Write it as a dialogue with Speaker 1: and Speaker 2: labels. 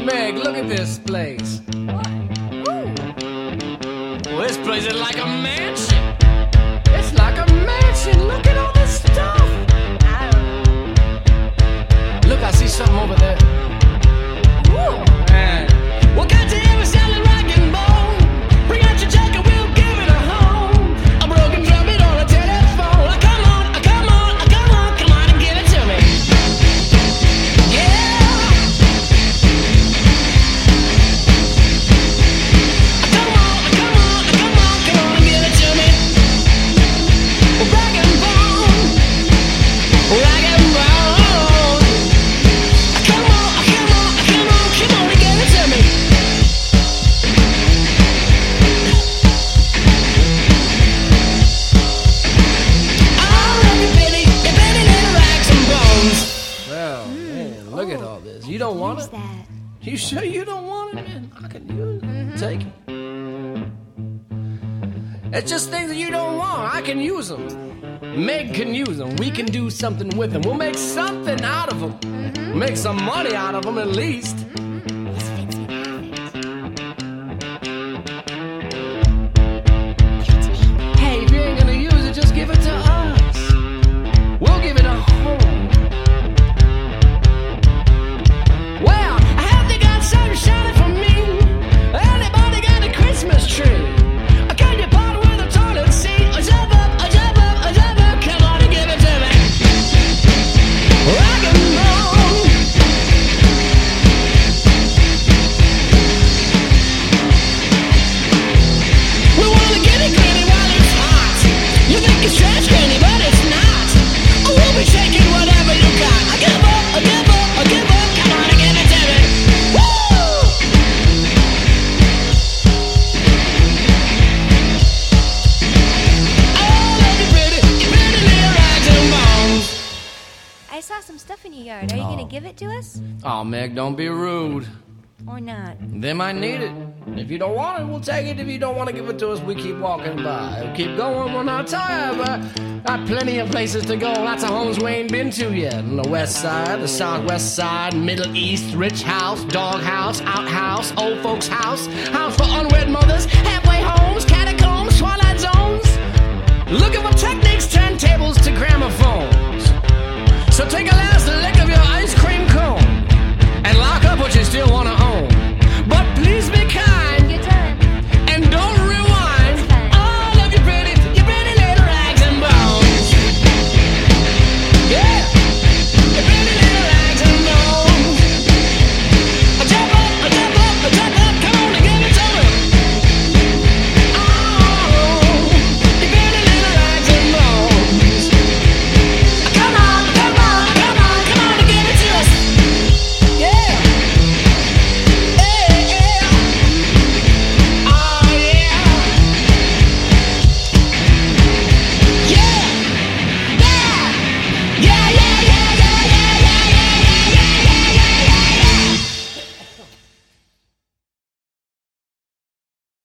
Speaker 1: Meg, look at this place.
Speaker 2: Ooh.
Speaker 1: Well, this place is like a mansion. It's like a mansion. Look at all this stuff.
Speaker 2: I don't know.
Speaker 1: Look, I see something over there.
Speaker 2: Ooh.
Speaker 1: Man. Well, got to hear a salad rock and bone. Bring out your jacket, we'll give it a home. A broken trumpet on a telephone. Come on, come on, come on, come on and give it to me. Yeah. Come on, come on, come on, come on and give it to me. Rock and bone, rock and bone. Come on, come on, come on, come on and give it to me. Well, man, look at all this. You don't want
Speaker 2: Who's
Speaker 1: it?
Speaker 2: that?
Speaker 1: You sure you don't want it, man? I can use it. Take it. It's just things that you don't want. I can use them. Meg can use them. We can do something with them. We'll make something out of them. Make some money out of them at least.
Speaker 2: This fits me perfect.
Speaker 1: Hey, if you ain't gonna use it, just give it to us. We'll give it a home. Well, I hope they got something shining for me. Anybody got a Christmas tree? Can you part with a toilet seat? A jump up, a jump up, a jump up. Come on and give it to me. Rock and roll. We wanna get it granny while it's hot. You think it's trash granny, but it's not. Oh, we'll be shaking whatever you got. I give up, I give up, I give up. Come on and give it to me. Woo! Oh, love you pretty little rags and bones.
Speaker 2: I saw some stuff in your yard. Are you gonna give it to us?
Speaker 1: Oh, Meg, don't be rude.
Speaker 2: Or not?
Speaker 1: They might need it. If you don't want it, we'll take it. If you don't want to give it to us, we keep walking by. We'll keep going, we're not tired, but got plenty of places to go. Lots of homes we ain't been to yet. On the west side, the southwest side, Middle East, rich house, dog house, outhouse, old folks house, house for unwed mothers, halfway homes, catacombs, twilight zones. Looking for techniques, turntables to gramophones. So take a last lick of your ice cream cone and lock up what you still want to